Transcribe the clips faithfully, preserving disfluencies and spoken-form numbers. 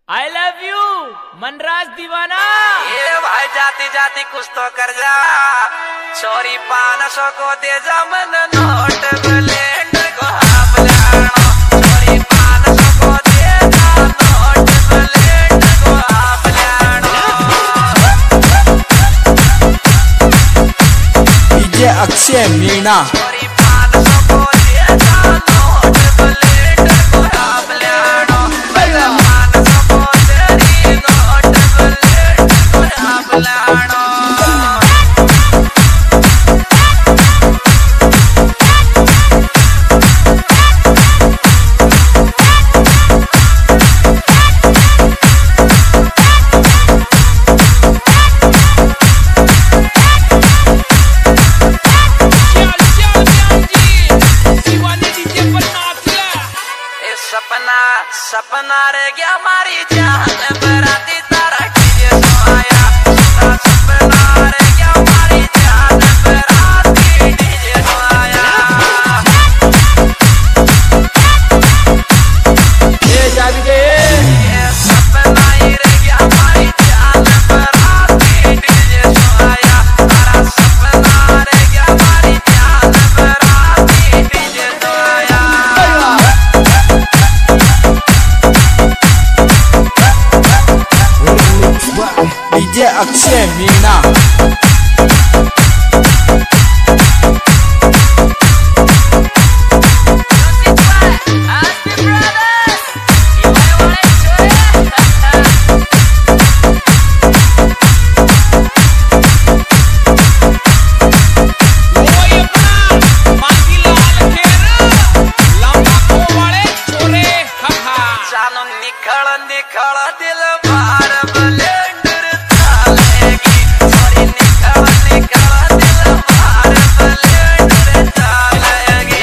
I love you Manraj दीवाना। ये भाई जाती जाती कुछ तो कर जा, छोरी पान सौ को दे जा, मन नोट ब्लेंडर को हाफ लानो। छोरी पान सौ को दे जा, नोट ब्लेंडर को हाफ लानो। डीजे अक्षय मीणा। छोरी पान सौ को दे जा, नोट ब्लेंडर को हाफ लानो। पान सौ को तेरी नोट ब्लेंडर को हाफ लानो। सपना सपना रह गया हमारी जान, बराती तारा डीजे सो आया। सपना रह गया हमारी जान, बराती डीजे सो आया। ये जान के ये सपना ही रह गया हमारी जान, बराती डीजे सो आया। तारा सपना रह गया हमारी जान, बराती डीजे सो आया। डीजे अक्षय मीणा। निखळ निखळ दिल बार ब्लेंडर चालेगी। सॉरी निखळ निखळ दिल बार ब्लेंडर चालेगी।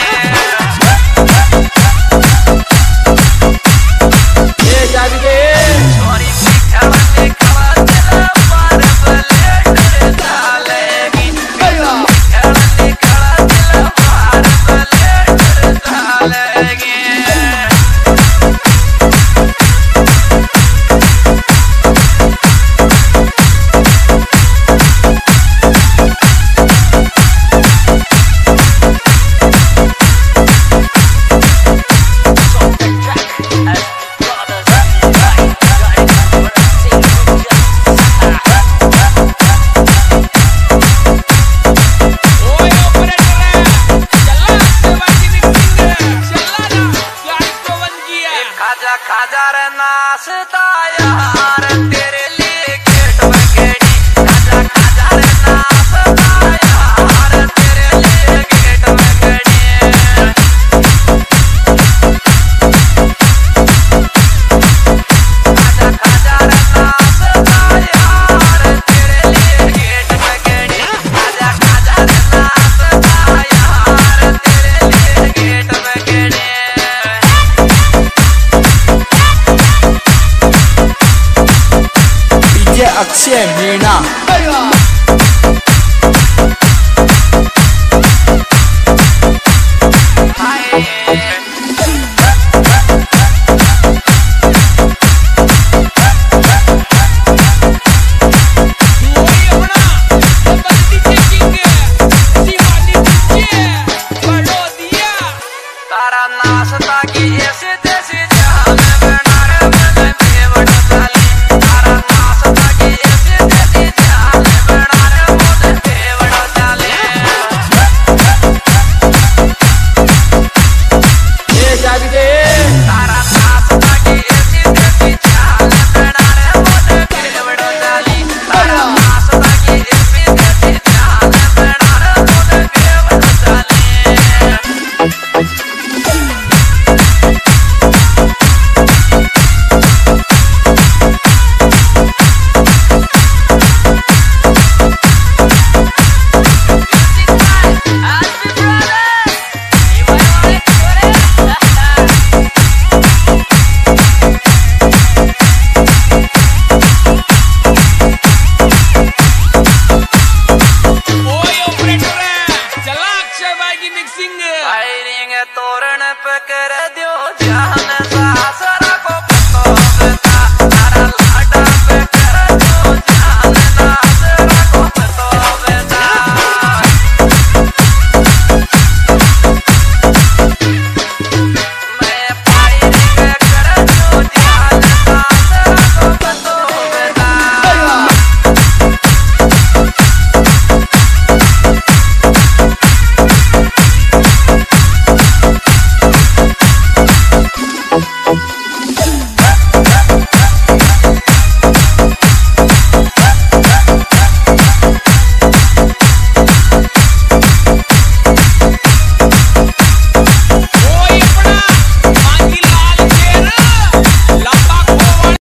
ये जान के सॉरी निखळ निखळ दिल बार ब्लेंडर चालेगी। निखळ निखळ दिल बार ब्लेंडर चालेगी। खाजा खाजा रे नाश्ता यार, तेरे लिए गेट बगेड़ी। खाजा खाजा रे नाश्ता यार, तेरे लिए गेट बगेड़ी। खाजा खाजा रे नाश्ता यार, तेरे लिए गेट बगेड़ी। खाजा खाजा रे नाश्ता यार, तेरे लिए गेट बगेड़ी। डीजे अक्षय मीणा।